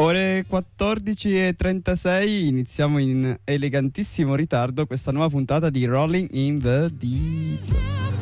Ore 14:36, iniziamo in elegantissimo ritardo questa nuova puntata di Rolling in the Deep.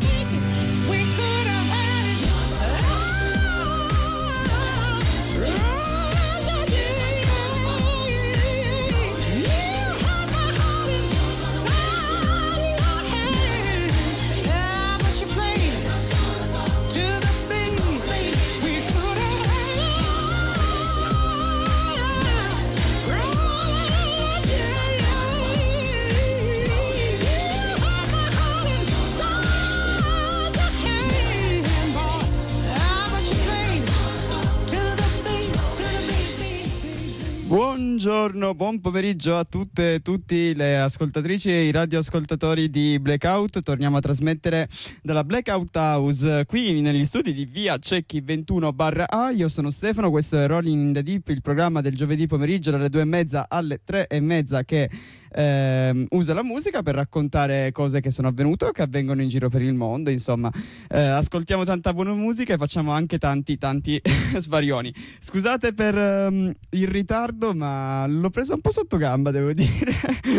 Buongiorno, buon pomeriggio a tutte e tutti le ascoltatrici e i radioascoltatori di Blackout. Torniamo a trasmettere dalla Blackout House qui negli studi di via Cecchi 21/A. Io sono Stefano, questo è Rolling in the Deep, il programma del giovedì pomeriggio dalle 2:30 alle 3:30 che usa la musica per raccontare cose che sono avvenute o che avvengono in giro per il mondo. Insomma, ascoltiamo tanta buona musica e facciamo anche tanti svarioni. Scusate per il ritardo, ma l'ho presa un po' sotto gamba, devo dire.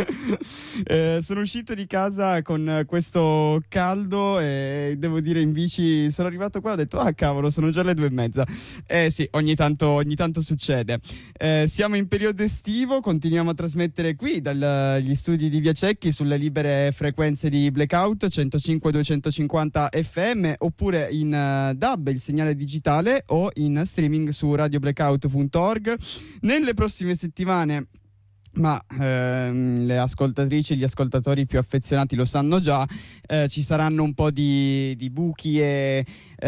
Sono uscito di casa con questo caldo e devo dire in bici sono arrivato qua e ho detto ah cavolo, sono già le 2:30. Sì, ogni tanto succede. Siamo in periodo estivo, continuiamo a trasmettere qui dagli studi di via Cecchi sulle libere frequenze di Blackout 105-250 FM oppure in DAB, il segnale digitale, o in streaming su radioblackout.org. Nelle prossime settimane, ma le ascoltatrici e gli ascoltatori più affezionati lo sanno già, ci saranno un po' di buchi e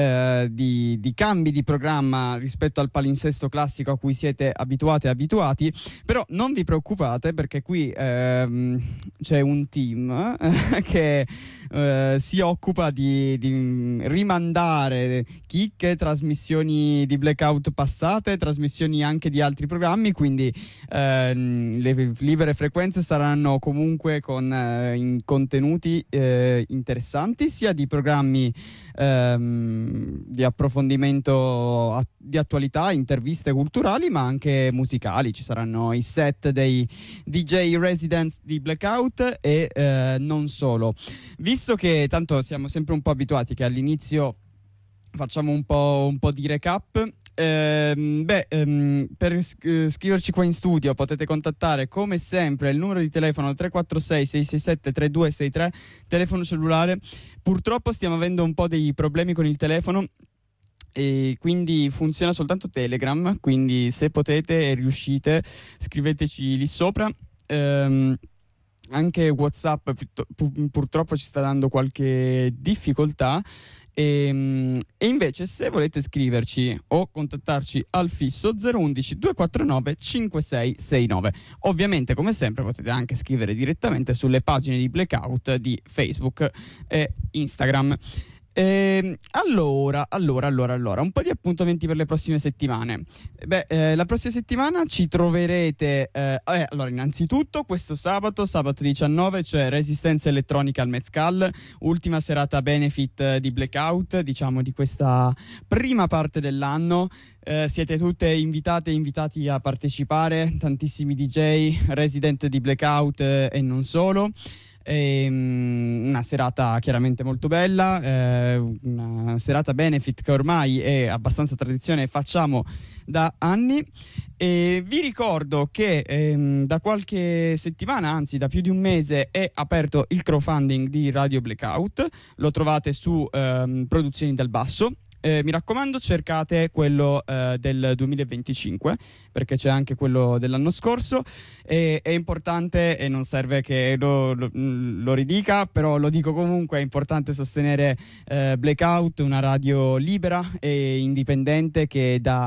di cambi di programma rispetto al palinsesto classico a cui siete abituati, però non vi preoccupate perché qui c'è un team che si occupa di rimandare chicche, trasmissioni di Blackout passate, trasmissioni anche di altri programmi, quindi le libere frequenze saranno comunque con contenuti interessanti, sia di programmi di approfondimento di attualità, interviste culturali, ma anche musicali. Ci saranno i set dei DJ residents di Blackout e non solo. Visto che tanto siamo sempre un po' abituati che all'inizio facciamo un po' di recap, per scriverci qua in studio potete contattare come sempre il numero di telefono 346 667 3263, telefono cellulare. Purtroppo stiamo avendo un po' dei problemi con il telefono e quindi funziona soltanto Telegram, quindi se potete e riuscite scriveteci lì sopra. Anche WhatsApp purtroppo ci sta dando qualche difficoltà. E invece se volete scriverci o contattarci al fisso 011 249 5669, ovviamente come sempre potete anche scrivere direttamente sulle pagine di Blackout di Facebook e Instagram. Allora, un po' di appuntamenti per le prossime settimane. La prossima settimana ci troverete allora, innanzitutto questo sabato 19 c'è Resistenza Elettronica al Mezcal, ultima serata benefit di Blackout, diciamo di questa prima parte dell'anno. Siete tutte invitate e invitati a partecipare, tantissimi DJ, resident di Blackout e non solo. Una serata chiaramente molto bella, una serata benefit che ormai è abbastanza tradizione, facciamo da anni. E vi ricordo che da qualche settimana, anzi da più di un mese, è aperto il crowdfunding di Radio Blackout. Lo trovate su Produzioni del Basso. Mi raccomando, cercate quello del 2025 perché c'è anche quello dell'anno scorso. È importante, e non serve che lo ridica, però lo dico comunque, è importante sostenere Blackout, una radio libera e indipendente che da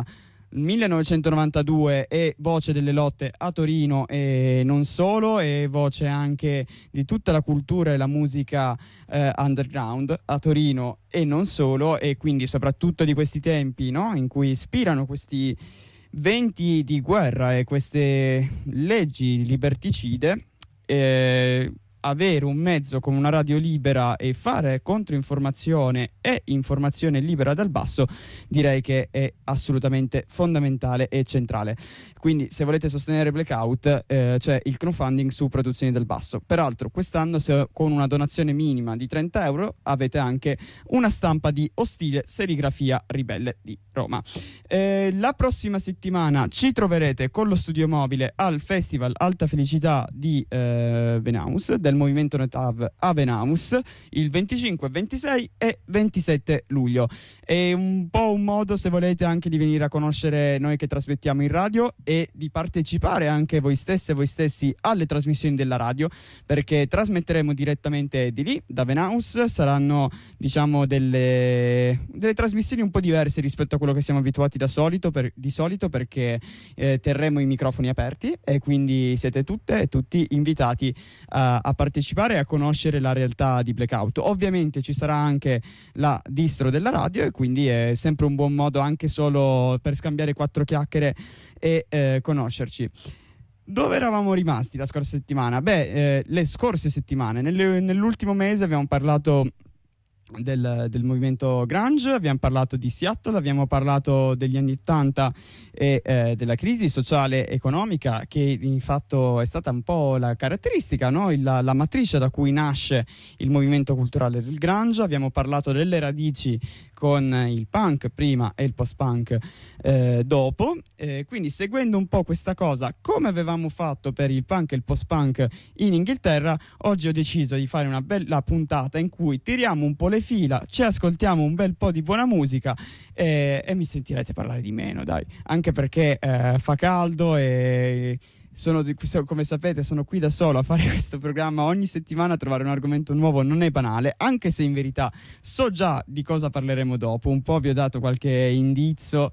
1992 è voce delle lotte a Torino e non solo, è voce anche di tutta la cultura e la musica underground a Torino e non solo, e quindi soprattutto di questi tempi, no? In cui ispirano questi venti di guerra e queste leggi liberticide. avere un mezzo come una radio libera e fare controinformazione e informazione libera dal basso, direi che è assolutamente fondamentale e centrale. Quindi se volete sostenere Blackout c'è il crowdfunding su Produzioni dal Basso. Peraltro quest'anno con una donazione minima di 30 euro avete anche una stampa di Ostile Serigrafia Ribelle di Roma. La prossima settimana ci troverete con lo studio mobile al Festival Alta Felicità di Venaus, del movimento Notav a Venaus, il 25, 26 e 27 luglio. È un po' un modo, se volete, anche di venire a conoscere noi che trasmettiamo in radio e di partecipare anche voi stesse e voi stessi alle trasmissioni della radio, perché trasmetteremo direttamente di lì, da Venaus. Saranno, diciamo, delle trasmissioni un po' diverse rispetto a quello che siamo abituati di solito, perché terremo i microfoni aperti e quindi siete tutte e tutti invitati a partecipare e a conoscere la realtà di Blackout. Ovviamente ci sarà anche la distro della radio e quindi è sempre un buon modo anche solo per scambiare 4 chiacchiere e conoscerci. Dove eravamo rimasti la scorsa settimana? Le scorse settimane, nell'ultimo mese abbiamo parlato del movimento grunge, abbiamo parlato di Seattle, abbiamo parlato degli anni 80 e della crisi sociale e economica, che in fatto è stata un po' la caratteristica, no? La matrice da cui nasce il movimento culturale del grunge. Abbiamo parlato delle radici con il punk prima e il post-punk dopo, quindi seguendo un po' questa cosa, come avevamo fatto per il punk e il post-punk in Inghilterra, oggi ho deciso di fare una bella puntata in cui tiriamo un po' le fila, ci ascoltiamo un bel po' di buona musica e mi sentirete parlare di meno, dai, anche perché fa caldo e come sapete sono qui da solo a fare questo programma. Ogni settimana a trovare un argomento nuovo non è banale, anche se in verità so già di cosa parleremo dopo. Un po' vi ho dato qualche indizio.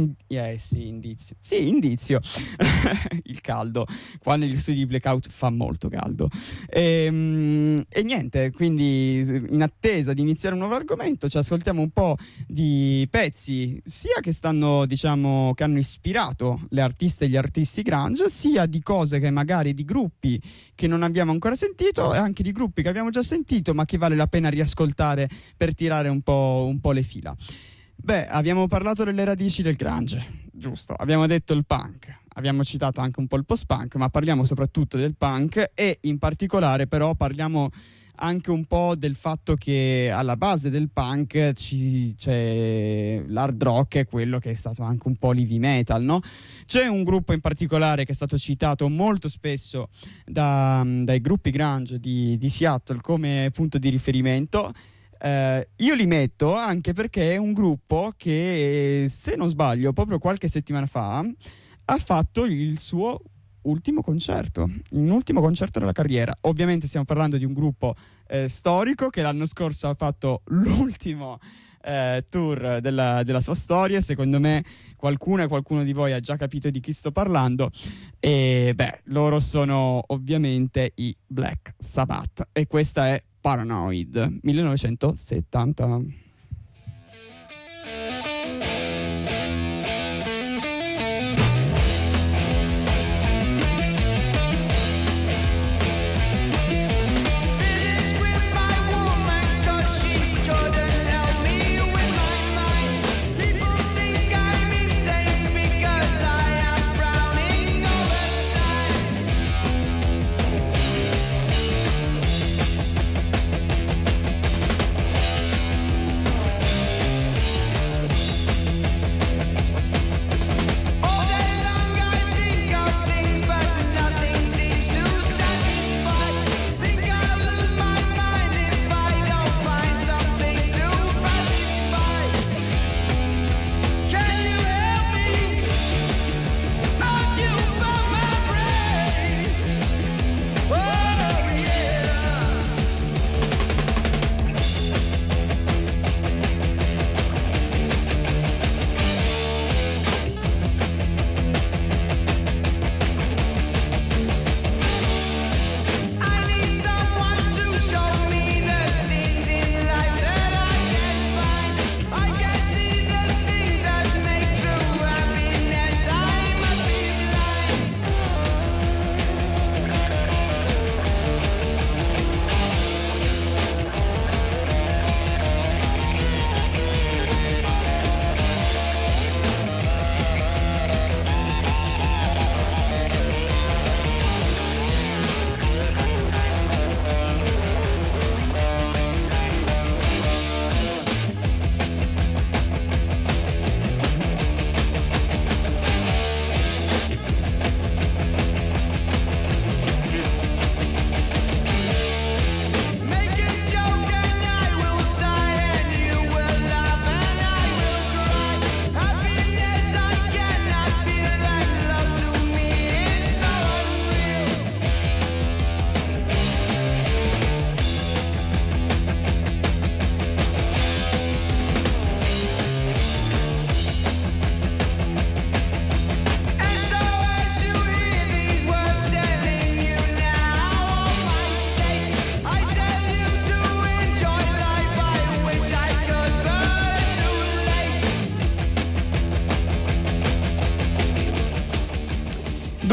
Indizio. Il caldo qua negli studi di Blackout fa molto caldo e niente, quindi in attesa di iniziare un nuovo argomento ci ascoltiamo un po' di pezzi sia che stanno, diciamo, che hanno ispirato le artiste e gli artisti grunge, sia di cose che magari di gruppi che non abbiamo ancora sentito e anche di gruppi che abbiamo già sentito ma che vale la pena riascoltare per tirare un po' le fila. Abbiamo parlato delle radici del grunge, giusto, abbiamo detto il punk, abbiamo citato anche un po' il post-punk, ma parliamo soprattutto del punk e in particolare però parliamo anche un po' del fatto che alla base del punk c'è l'hard rock, è quello che è stato anche un po' l'heavy metal, no? C'è un gruppo in particolare che è stato citato molto spesso dai gruppi grunge di Seattle come punto di riferimento. Io li metto anche perché è un gruppo che, se non sbaglio, proprio qualche settimana fa ha fatto il suo ultimo concerto della carriera. Ovviamente stiamo parlando di un gruppo storico che l'anno scorso ha fatto l'ultimo tour della sua storia. Secondo me qualcuno di voi ha già capito di chi sto parlando e loro sono ovviamente i Black Sabbath e questa è Paranoid 1970.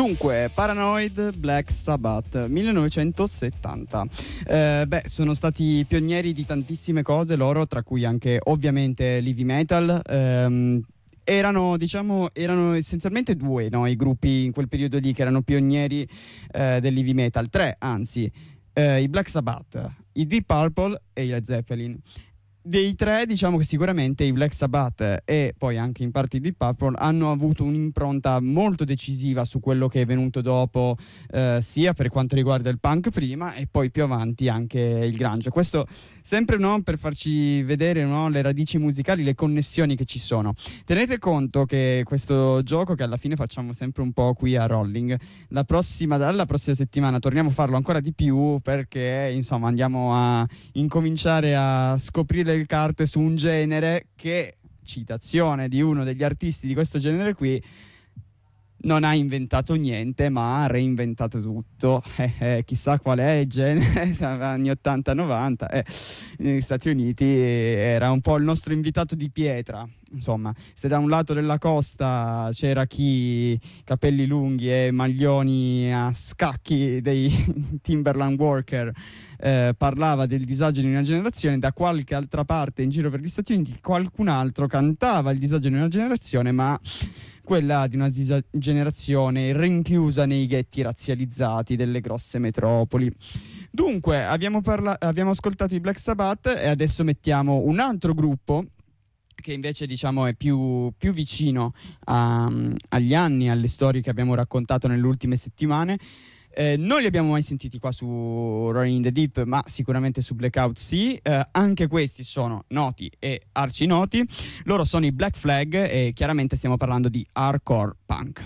Dunque, Paranoid, Black Sabbath, 1970. Sono stati pionieri di tantissime cose loro, tra cui anche ovviamente l'heavy metal. Erano essenzialmente due, no, i gruppi in quel periodo lì che erano pionieri dell'heavy metal. Tre, anzi, i Black Sabbath, i Deep Purple e i Led Zeppelin. Dei tre, diciamo che sicuramente i Black Sabbath e poi anche in parte i Deep Purple hanno avuto un'impronta molto decisiva su quello che è venuto dopo, sia per quanto riguarda il punk prima e poi più avanti anche il grunge. Questo sempre, no, per farci vedere, no, le radici musicali, le connessioni che ci sono. Tenete conto che questo gioco, che alla fine facciamo sempre un po' qui a Rolling, dalla prossima settimana torniamo a farlo ancora di più, perché insomma andiamo a incominciare a scoprire le carte su un genere che, citazione di uno degli artisti di questo genere qui, non ha inventato niente ma ha reinventato tutto. Chissà qual è il genere. Anni 80-90, negli Stati Uniti era un po' il nostro invitato di pietra. Insomma, se da un lato della costa c'era chi capelli lunghi e maglioni a scacchi dei Timberland Worker parlava del disagio di una generazione, da qualche altra parte in giro per gli Stati Uniti qualcun altro cantava il disagio di una generazione, ma quella di una generazione rinchiusa nei ghetti razzializzati delle grosse metropoli. Dunque, abbiamo ascoltato i Black Sabbath e adesso mettiamo un altro gruppo che invece, diciamo, è più vicino agli anni, alle storie che abbiamo raccontato nelle ultime settimane. Non li abbiamo mai sentiti qua su Rolling in the Deep, ma sicuramente su Blackout sì. Anche questi sono noti e arcinoti. Loro sono i Black Flag e chiaramente stiamo parlando di hardcore punk.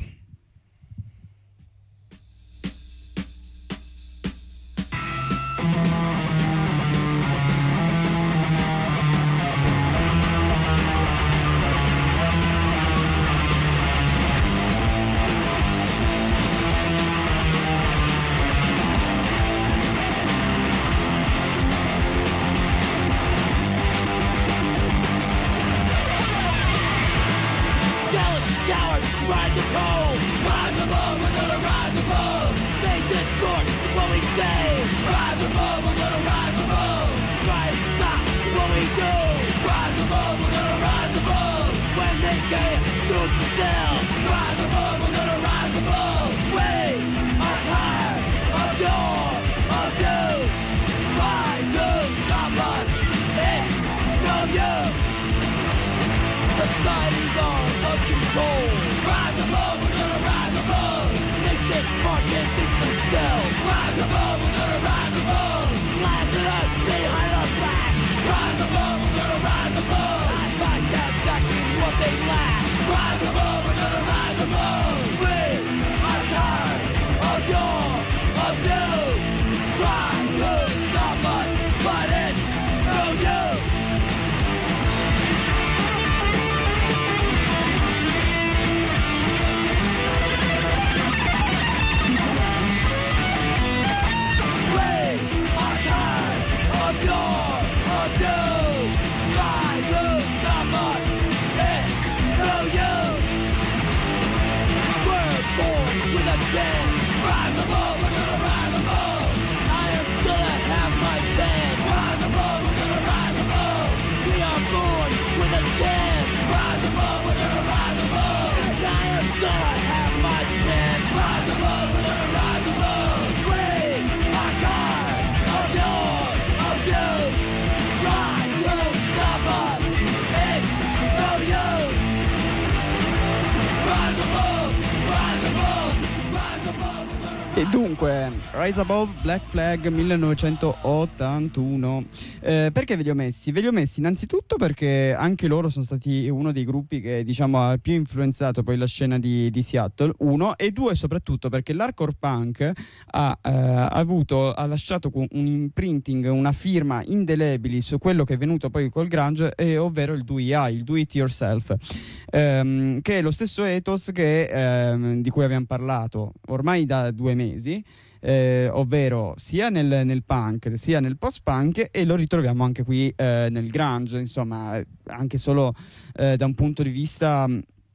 Ride the cold, rise above, we're gonna rise above. They distort what we say. Rise above, we're gonna rise above. Try to stop what we do. Rise above, we're gonna rise above. When they can't do it themselves. Rise above, we're gonna rise above. We are tired of your abuse. Try to stop us, it's no use. Societies are out of control. Rise above, we're gonna rise above. Think they're smart, can't think themselves. Rise above, we're gonna rise above. Laugh at us behind our back. Rise above, we're gonna rise above. I find satisfaction in what they lack. Rise above, we're gonna rise above. We are tired of your abuse. Try to stop us, but it's no use. Rise above, we're gonna rise above. I am gonna have my chance. Rise above, we're gonna rise above. We are born with a chance. Rise above, we're gonna rise above. And I am gonna have my chance. Rise above, we're gonna rise above. We are tired of your abuse. Try to stop us, it's no use. Rise above, rise above. E dunque, Rise Above, Black Flag 1981. Perché ve li ho messi? Ve li ho messi innanzitutto perché anche loro sono stati uno dei gruppi che, diciamo, ha più influenzato poi la scena di Seattle, uno, e due soprattutto perché l'hardcore punk ha lasciato un imprinting, una firma indelebile su quello che è venuto poi col grunge, ovvero il DIY, il do it yourself, che è lo stesso ethos di cui abbiamo parlato ormai da 2 mesi, ovvero sia nel punk sia nel post-punk, e lo ritroviamo anche qui nel grunge, insomma, anche solo da un punto di vista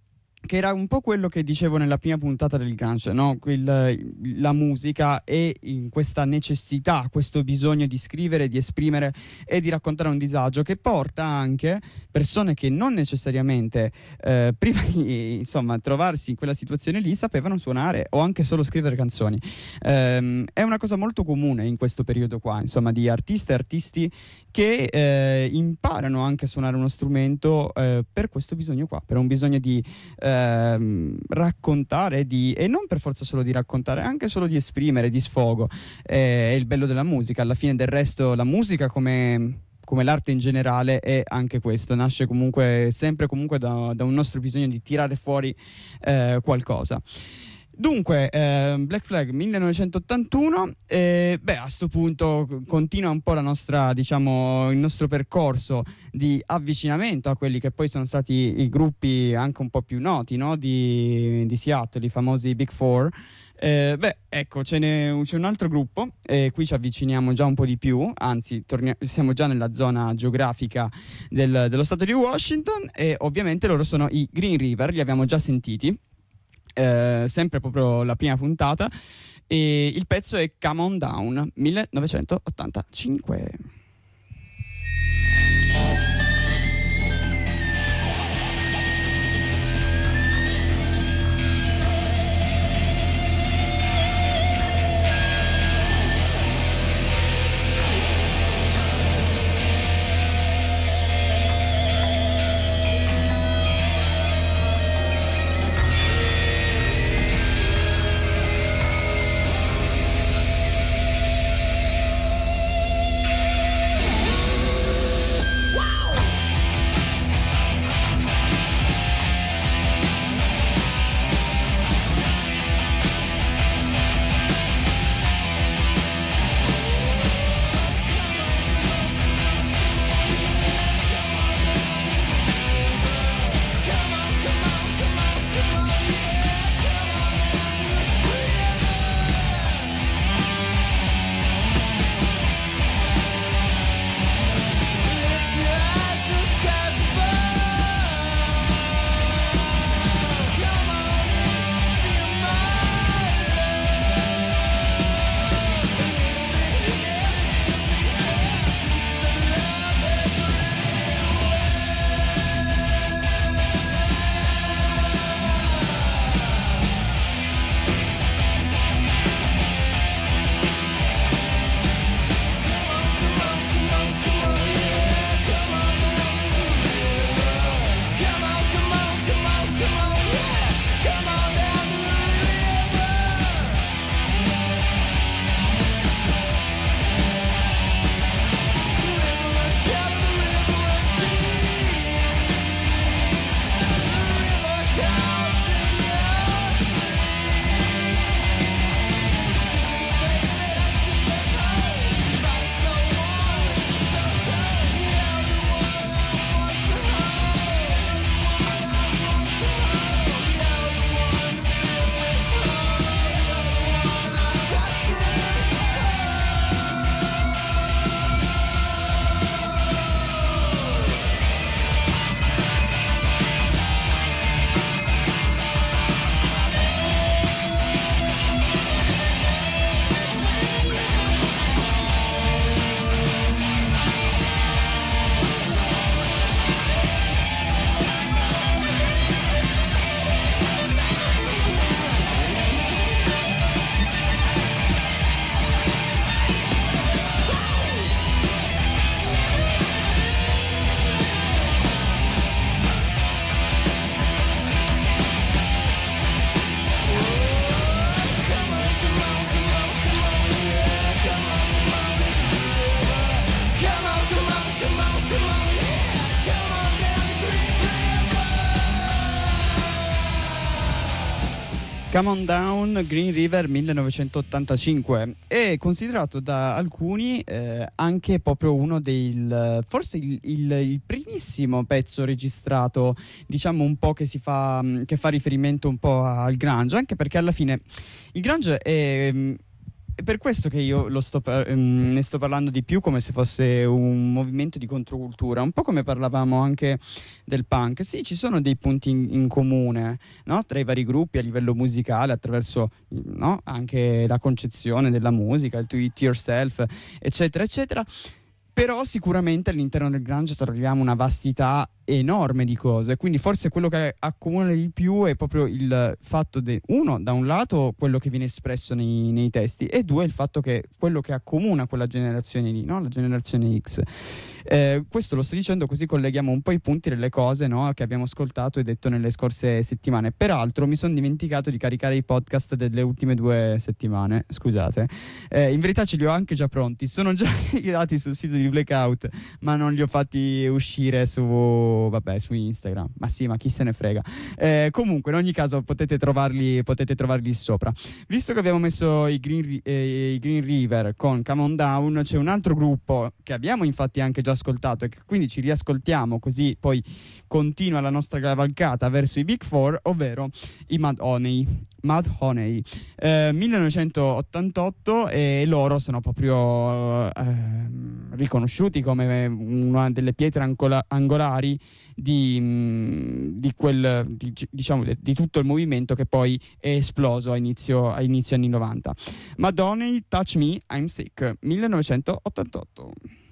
che era un po' quello che dicevo nella prima puntata del Grunge, no? La musica è in questa necessità, questo bisogno di scrivere, di esprimere e di raccontare un disagio, che porta anche persone che non necessariamente prima di insomma trovarsi in quella situazione lì sapevano suonare o anche solo scrivere canzoni. È una cosa molto comune in questo periodo qua, insomma, di artiste e artisti che imparano anche a suonare uno strumento per questo bisogno qua, per un bisogno di raccontare e non per forza solo di raccontare, anche solo di esprimere, di sfogo. È il bello della musica. Alla fine del resto la musica come l'arte in generale è anche questo, nasce comunque sempre comunque da un nostro bisogno di tirare fuori qualcosa. Dunque, Black Flag 1981, a sto punto continua un po' la nostra, diciamo, il nostro percorso di avvicinamento a quelli che poi sono stati i gruppi anche un po' più noti, no? di Seattle, i famosi Big Four. Ecco, c'è un altro gruppo, qui ci avviciniamo già un po' di più, anzi siamo già nella zona geografica dello stato di Washington, e ovviamente loro sono i Green River, li abbiamo già sentiti. Sempre proprio la prima puntata, e il pezzo è Come On Down 1985. Come On Down, Green River 1985, è considerato da alcuni anche proprio uno forse il primissimo pezzo registrato, diciamo un po' che fa riferimento un po' al grunge, anche perché alla fine il grunge è per questo che io ne sto parlando di più come se fosse un movimento di controcultura, un po' come parlavamo anche del punk. Sì, ci sono dei punti in comune, no? Tra i vari gruppi a livello musicale, attraverso, no? Anche la concezione della musica, il to it yourself, eccetera, eccetera. Però sicuramente all'interno del grunge troviamo una vastità enorme di cose, quindi forse quello che accomuna di più è proprio il fatto uno, da un lato quello che viene espresso nei testi, e due il fatto che quello che accomuna quella generazione lì, no? La generazione X. Questo lo sto dicendo così colleghiamo un po' i punti delle cose, no? Che abbiamo ascoltato e detto nelle scorse settimane. Peraltro mi sono dimenticato di caricare i podcast delle ultime 2 settimane, scusate. In verità ce li ho anche già pronti, sono già caricati sul sito di Blackout, ma non li ho fatti uscire su Instagram. Ma sì, ma chi se ne frega. Comunque in ogni caso potete trovarli sopra. Visto che abbiamo messo i Green River con Come On Down, c'è un altro gruppo che abbiamo infatti anche già ascoltato e che quindi ci riascoltiamo, così poi continua la nostra cavalcata verso i Big Four, ovvero i Mudhoney. 1988, e loro sono proprio riconosciuti come una delle pietre angolari di tutto il movimento che poi è esploso a inizio anni 90. Mudhoney, Touch Me, I'm Sick, 1988.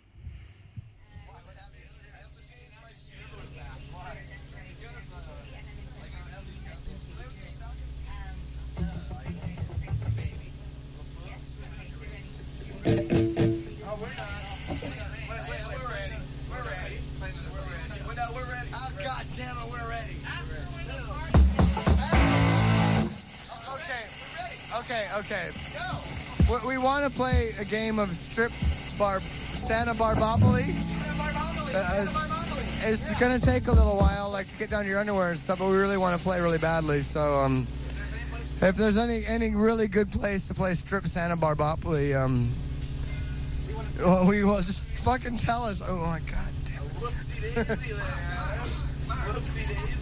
Okay. We want to play a game of Santa Barbopoli. It's going to take a little while, like to get down to your underwear and stuff, but we really want to play really badly. So, if there's any really good place to play strip Santa Barbopoli, we will just fucking tell us. Oh my god damn. Whoopsie daisy there. Whoopsie daisy.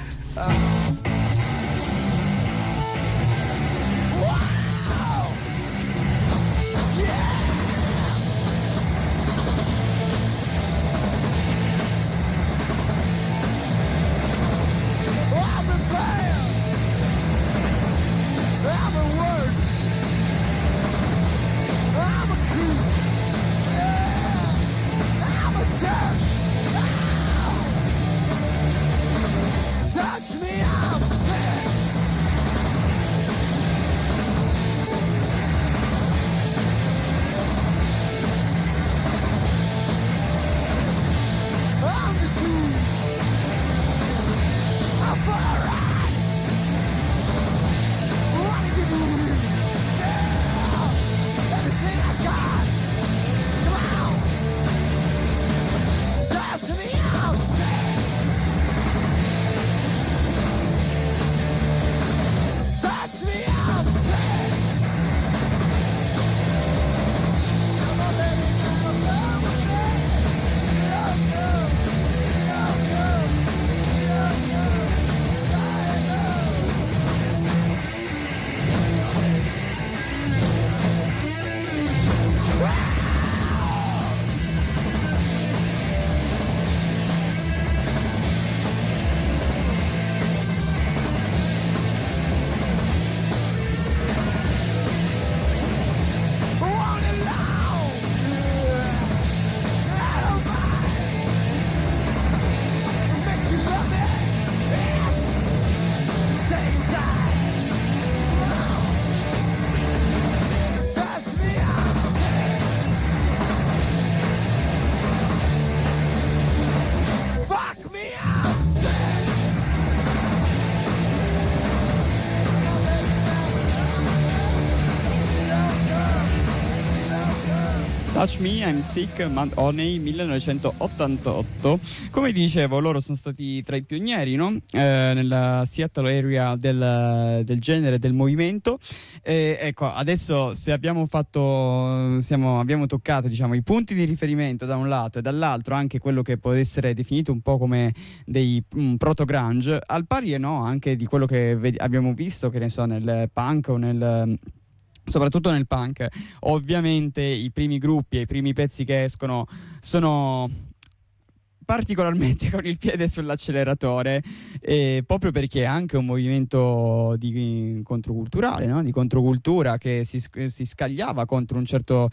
Touch Me, I'm Sick, Mudhoney, 1988. Come dicevo, loro sono stati tra i pionieri, no? Nella Seattle area del genere, del movimento. Ecco, adesso se abbiamo toccato, diciamo, i punti di riferimento da un lato e dall'altro anche quello che può essere definito un po' come dei proto-grunge, al pari e no anche di quello che abbiamo visto, che ne so, nel punk o soprattutto nel punk. Ovviamente i primi gruppi e i primi pezzi che escono sono particolarmente con il piede sull'acceleratore, proprio perché è anche un movimento di controculturale, no? Di controcultura che si scagliava contro un certo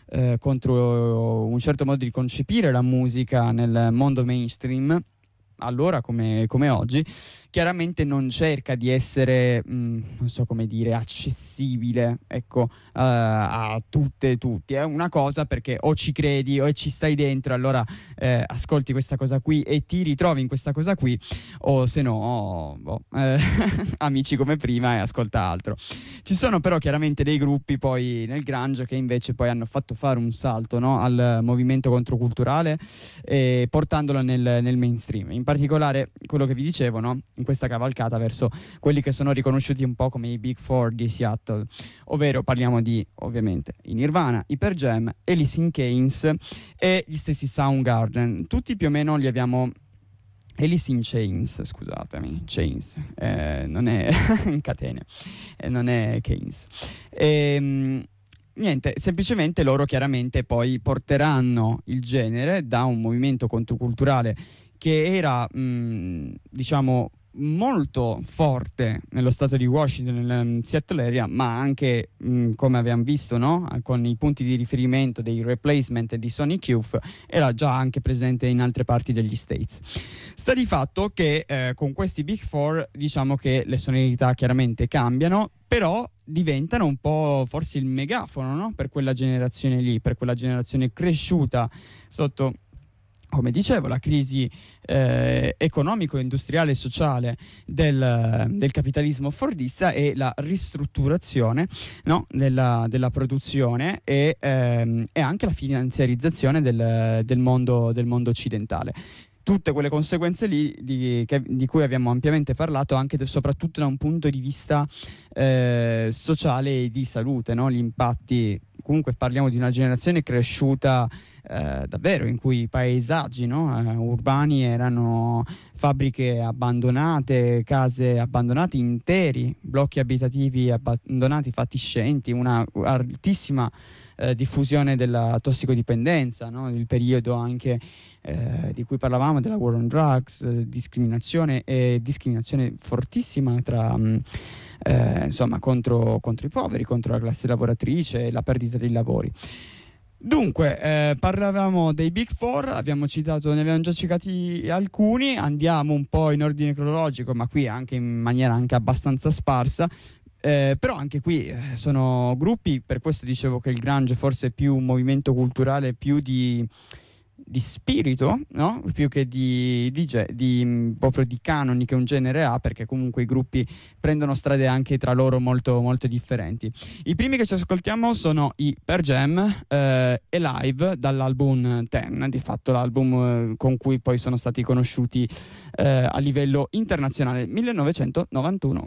modo di concepire la musica nel mondo mainstream, allora come oggi. Chiaramente non cerca di essere, non so come dire, accessibile, ecco, a tutti. È una cosa perché o ci credi o ci stai dentro, allora ascolti questa cosa qui e ti ritrovi in questa cosa qui, o se no, amici come prima e ascolta altro. Ci sono però chiaramente dei gruppi poi nel grunge che invece poi hanno fatto fare un salto, no, al movimento controculturale, portandolo nel mainstream. In particolare quello che vi dicevo, no? In questa cavalcata verso quelli che sono riconosciuti un po' come i Big Four di Seattle, ovvero parliamo di, ovviamente, i Nirvana, i Pearl Jam, Alice in Chains e gli stessi Soundgarden. Tutti più o meno li abbiamo. Alice in Chains, scusatemi, Chains, non è in catene, non è Chains. Niente, semplicemente loro chiaramente poi porteranno il genere da un movimento controculturale che era, diciamo, molto forte nello stato di Washington, nella Seattle area, ma anche, come abbiamo visto, no? Con i punti di riferimento dei Replacement e di Sonic Youth, era già anche presente in altre parti degli States. Sta di fatto che con questi Big Four diciamo che le sonorità chiaramente cambiano, però diventano un po' forse il megafono, no? Per quella generazione lì, per quella generazione cresciuta sotto, come dicevo, la crisi economico, industriale e sociale del capitalismo fordista e la ristrutturazione, no? della produzione e anche la finanziarizzazione del mondo occidentale. Tutte quelle conseguenze lì di cui abbiamo ampiamente parlato, anche e soprattutto da un punto di vista sociale e di salute, no? Gli impatti. Comunque parliamo di una generazione cresciuta davvero, in cui i paesaggi, no? Urbani erano fabbriche abbandonate, case abbandonate interi, blocchi abitativi abbandonati, fatiscenti, una altissima diffusione della tossicodipendenza, no? Il periodo anche di cui parlavamo, della war on drugs, discriminazione fortissima tra insomma contro i poveri, contro la classe lavoratrice e la perdita dei lavori. Dunque, parlavamo dei Big Four, ne abbiamo già citati alcuni, andiamo un po' in ordine cronologico, ma qui anche in maniera anche abbastanza sparsa. Però anche qui sono gruppi, per questo dicevo che il grunge forse è più un movimento culturale, più di spirito, no? Più che proprio di canoni che un genere ha, perché comunque i gruppi prendono strade anche tra loro molto, molto differenti. I primi che ci ascoltiamo sono i Pearl Jam e Live, dall'album Ten, di fatto l'album con cui poi sono stati conosciuti a livello internazionale, 1991.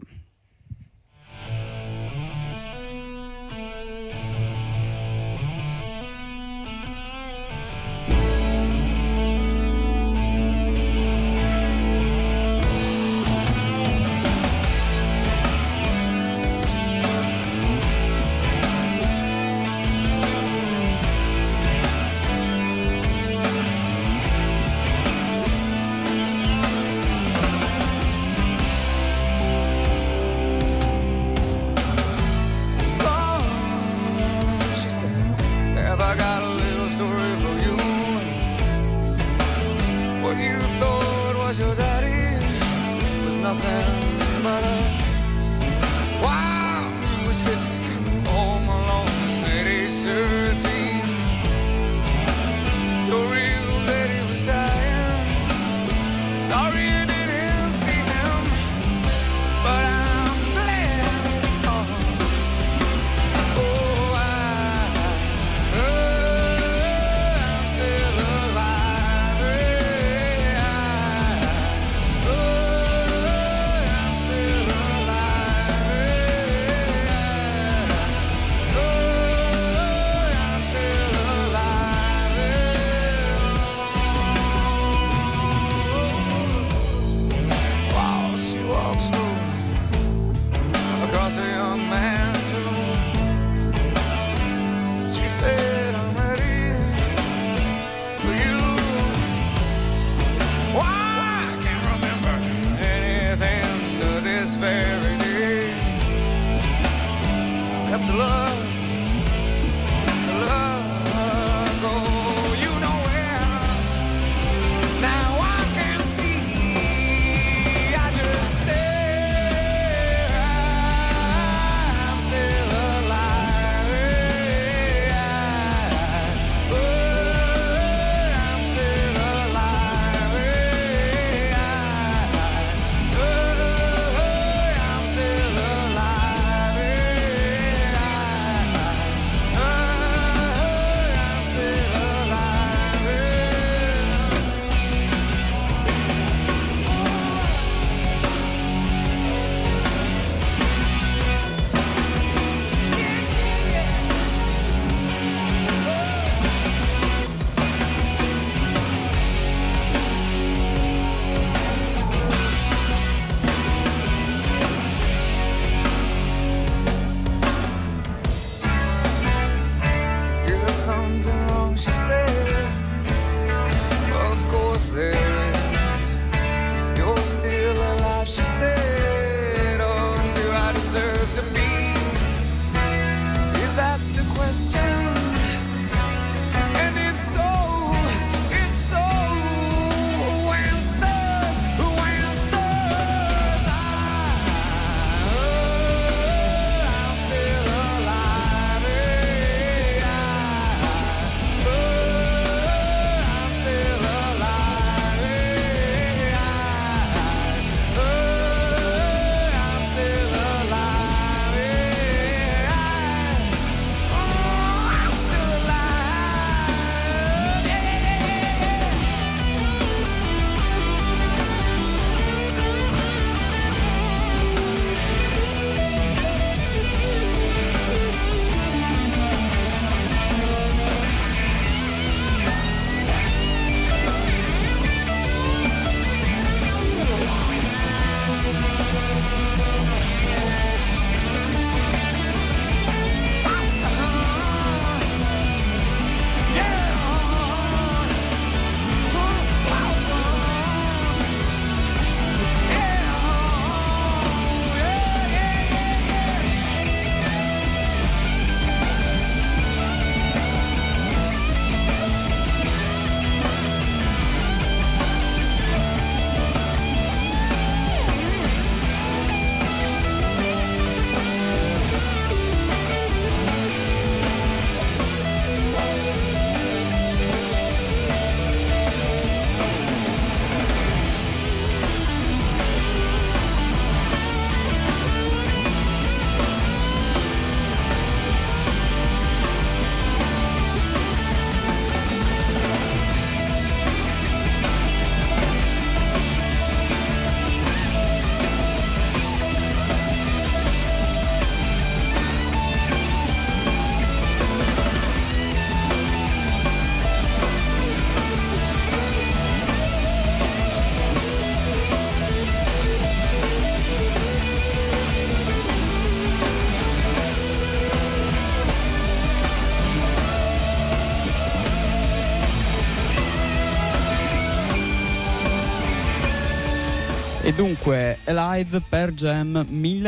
E dunque Alive Pearl Jam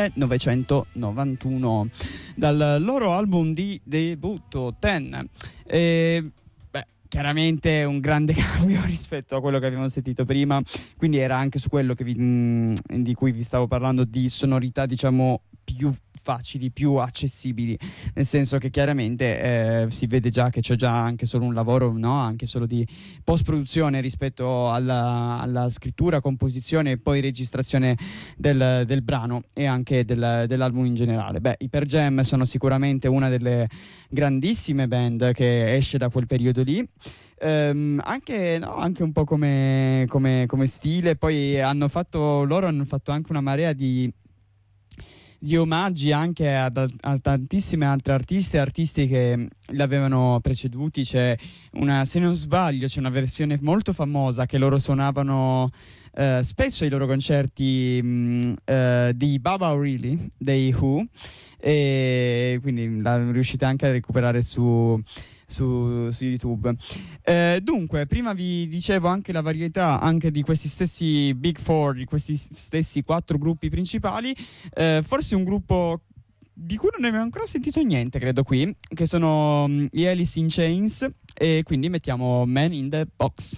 1991 dal loro album di debutto Ten. Chiaramente un grande cambio rispetto a quello che abbiamo sentito prima, quindi era anche su quello che di cui vi stavo parlando, di sonorità diciamo più facili, più accessibili, nel senso che chiaramente si vede già che c'è già anche solo un lavoro, no? Anche solo di post-produzione rispetto alla scrittura, composizione e poi registrazione del brano e anche dell'album in generale. I Pearl Jam sono sicuramente una delle grandissime band che esce da quel periodo lì. Anche un po' come stile. Poi hanno fatto anche una marea di omaggi anche a tantissime altre artisti che l'avevano preceduti. C'è se non sbaglio, c'è una versione molto famosa che loro suonavano spesso ai loro concerti di Baba O'Reilly dei Who, e quindi la riuscite anche a recuperare su YouTube. Dunque, prima vi dicevo anche la varietà anche di questi stessi Big Four, di questi stessi 4 gruppi principali. Forse un gruppo di cui non abbiamo ancora sentito niente, credo, qui, che sono gli Alice in Chains, e quindi mettiamo Man in the Box.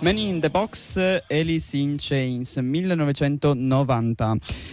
Man in the Box, Alice in Chains, 1990.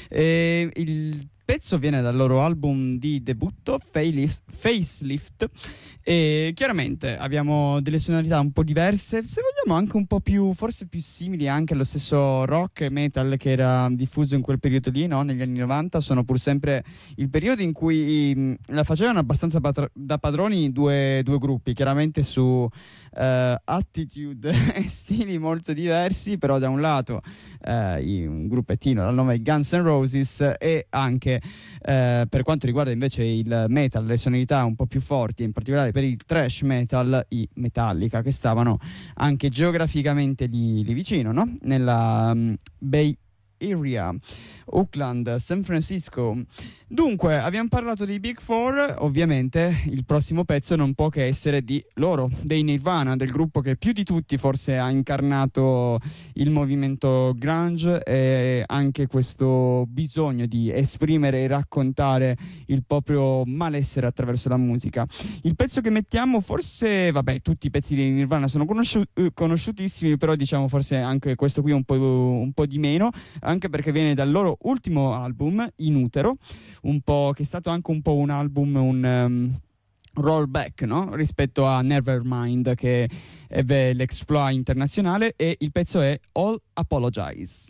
Il pezzo viene dal loro album di debutto Facelift, e chiaramente abbiamo delle sonorità un po' diverse, se vogliamo anche un po' più, forse più simili anche allo stesso rock e metal che era diffuso in quel periodo lì, no? Negli anni 90. Sono pur sempre il periodo in cui la facevano abbastanza da padroni due gruppi, chiaramente su attitude e stili molto diversi, però da un lato un gruppettino dal nome Guns N' Roses, e anche per quanto riguarda invece il metal, le sonorità un po' più forti, in particolare per il thrash metal, i Metallica, che stavano anche geograficamente lì vicino, no? Nella Bay Area, Oakland, San Francisco. Dunque, abbiamo parlato dei Big Four, ovviamente il prossimo pezzo non può che essere di loro, dei Nirvana, del gruppo che più di tutti forse ha incarnato il movimento grunge e anche questo bisogno di esprimere e raccontare il proprio malessere attraverso la musica. Il pezzo che mettiamo, forse, vabbè, tutti i pezzi di Nirvana sono conosciutissimi, però diciamo forse anche questo qui un po' di meno, anche perché viene dal loro ultimo album, In Utero, un po', che è stato anche un po' un album, un rollback, no? Rispetto a Nevermind, che ebbe l'exploit internazionale, e il pezzo è All Apologize.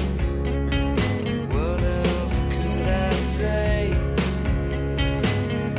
What else could I say?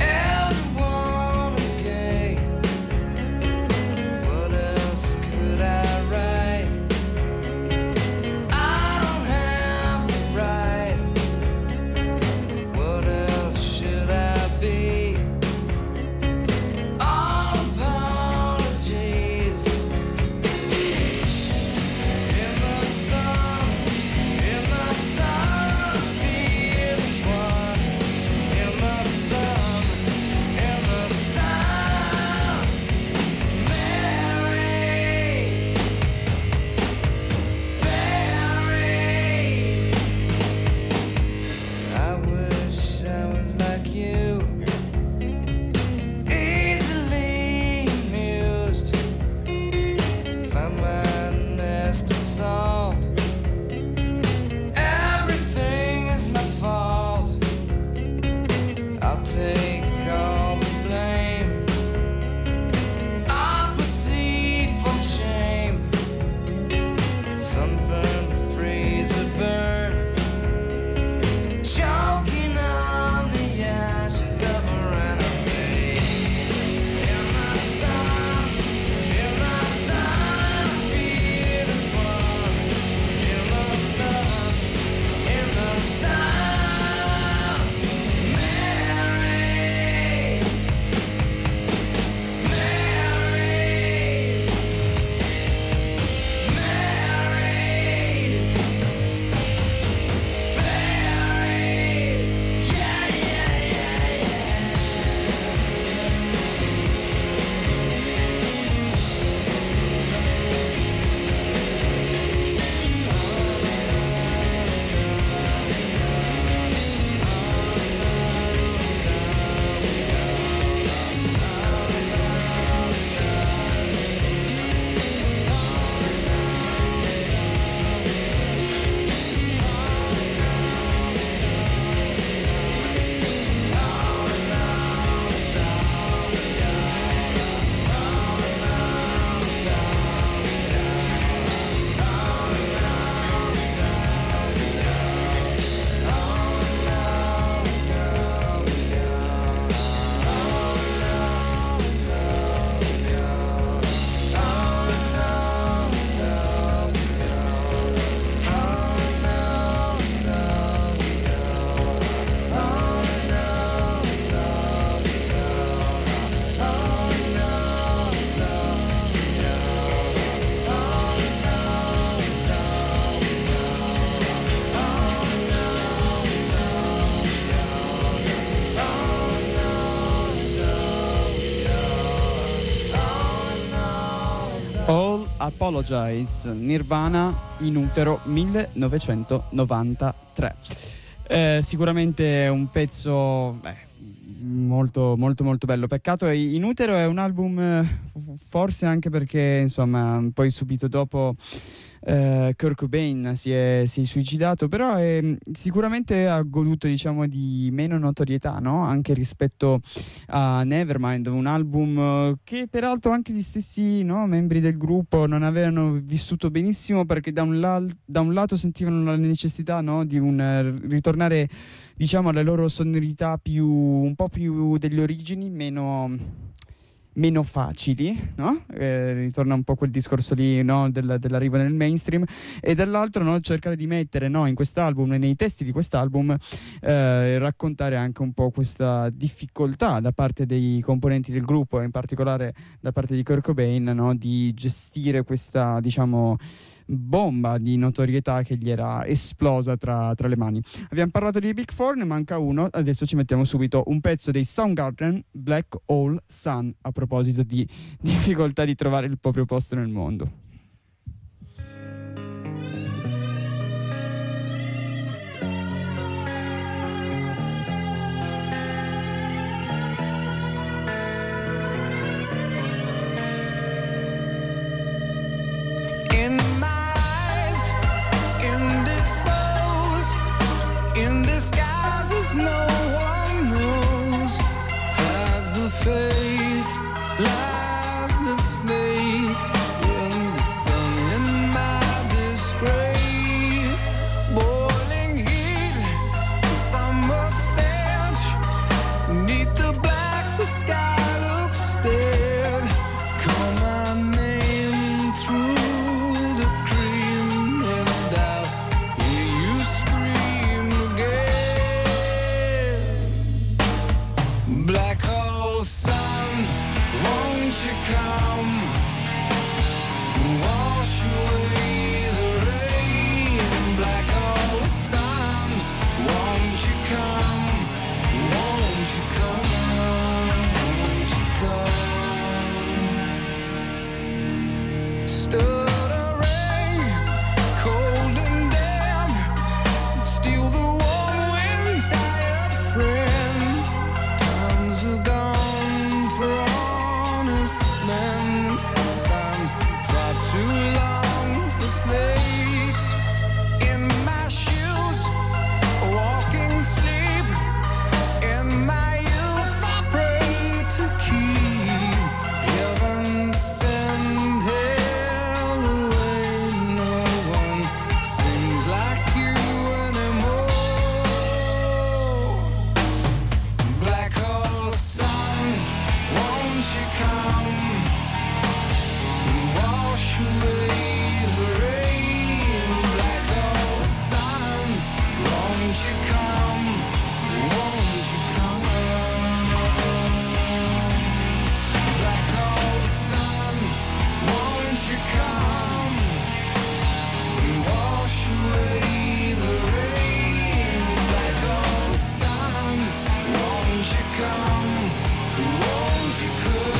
Apologize, Nirvana, In utero, 1993. Sicuramente un pezzo molto molto molto bello. Peccato, In utero è un album forse anche perché insomma poi subito dopo Kurt Cobain si è suicidato, però sicuramente ha goduto, diciamo, di meno notorietà, no? Anche rispetto a Nevermind, un album che peraltro anche gli stessi, no, membri del gruppo non avevano vissuto benissimo, perché da un lato sentivano la necessità, no, di ritornare, diciamo, alle loro sonorità un po' più delle origini, meno facili, no? Ritorna un po' quel discorso lì, no? dell'arrivo nel mainstream, e dall'altro, no, cercare di mettere, no, in quest'album e nei testi di quest'album raccontare anche un po' questa difficoltà da parte dei componenti del gruppo, e in particolare da parte di Kurt Cobain, no? Di gestire questa, diciamo, bomba di notorietà che gli era esplosa tra le mani. Abbiamo parlato di Big Four, ne manca uno, adesso ci mettiamo subito un pezzo dei Soundgarden, Black Hole Sun, a proposito di difficoltà di trovare il proprio posto nel mondo. No one knows, hides the face, lies the snake in the sun. In my disgrace, boiling heat, summer stench, neath the black, the sky looks dead. Call my name through the cream, and I'll hear you scream again. Black hole sun, won't you come, wash away the rain. Black hole sun, won't you come, won't you come, won't you come. Stuttering, cold and damp, steal the warm wind, tired friend. Sometimes far too long for snakes in my shoes, walking sleep. In my youth I pray to keep heaven send hell away. No one seems like you anymore. Black hole sun, won't you come, wash away the rain. Black hole sun, won't you come, won't you come. Black hole sun, won't you come, wash away the rain. Black hole sun, won't you come, won't you come.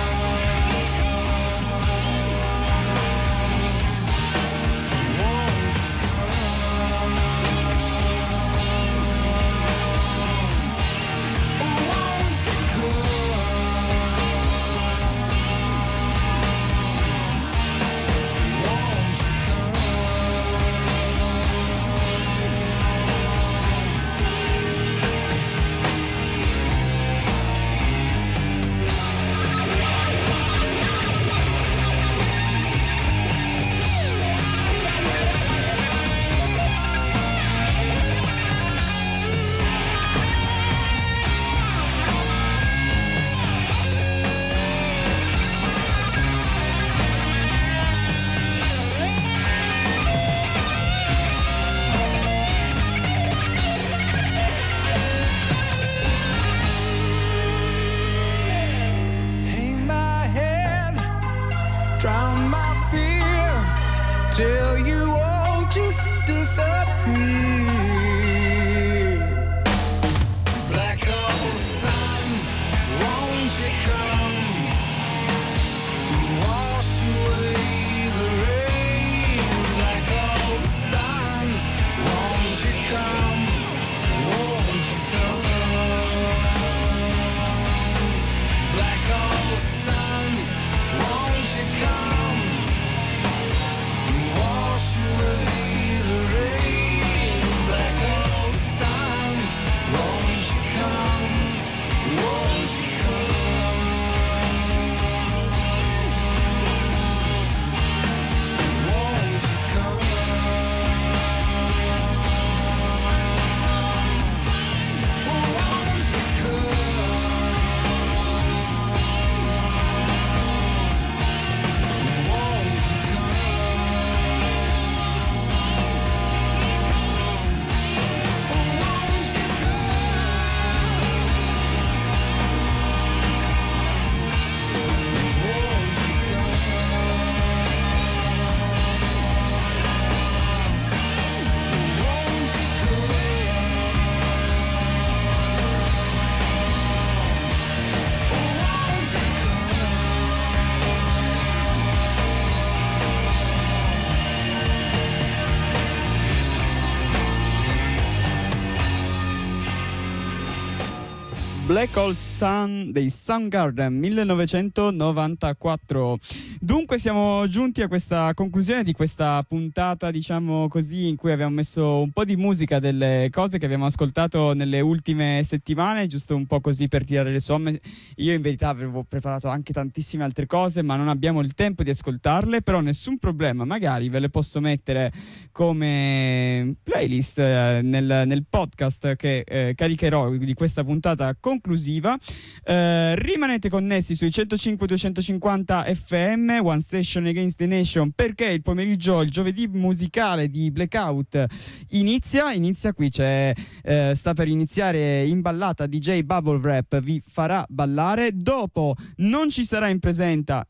Drown my fear till you all just disappear. Black hole sun, won't you come, wash away the Black Hole Sun dei Soundgarden 1994. Dunque siamo giunti a questa conclusione di questa puntata, diciamo così, in cui abbiamo messo un po' di musica delle cose che abbiamo ascoltato nelle ultime settimane, giusto un po' così per tirare le somme. Io in verità avevo preparato anche tantissime altre cose, ma non abbiamo il tempo di ascoltarle, però nessun problema, magari ve le posso mettere come playlist nel podcast che caricherò di questa puntata conclusiva. Rimanete connessi sui 105-250 FM, One Station Against the Nation, perché il pomeriggio, il giovedì musicale di Blackout inizia qui, sta per iniziare in ballata DJ Bubble Wrap, vi farà ballare. Dopo non ci sarà in presenza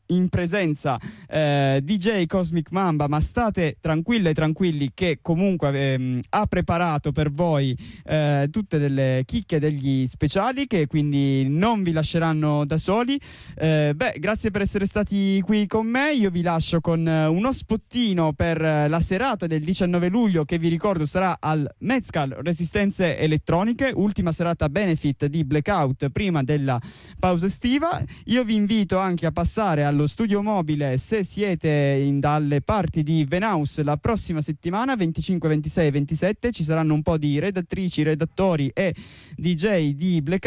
DJ Cosmic Mamba, ma state tranquilli che comunque ha preparato per voi tutte delle chicche, degli speciali che quindi non vi lasceranno da soli. Grazie per essere stati qui con me. Io vi lascio con uno spottino per la serata del 19 luglio che vi ricordo sarà al Mezcal Resistenze Elettroniche, ultima serata benefit di Blackout prima della pausa estiva. Io vi invito anche a passare allo studio mobile se siete dalle parti di Venhouse la prossima settimana, 25, 26 e 27. Ci saranno un po' di redattrici, redattori e DJ di Blackout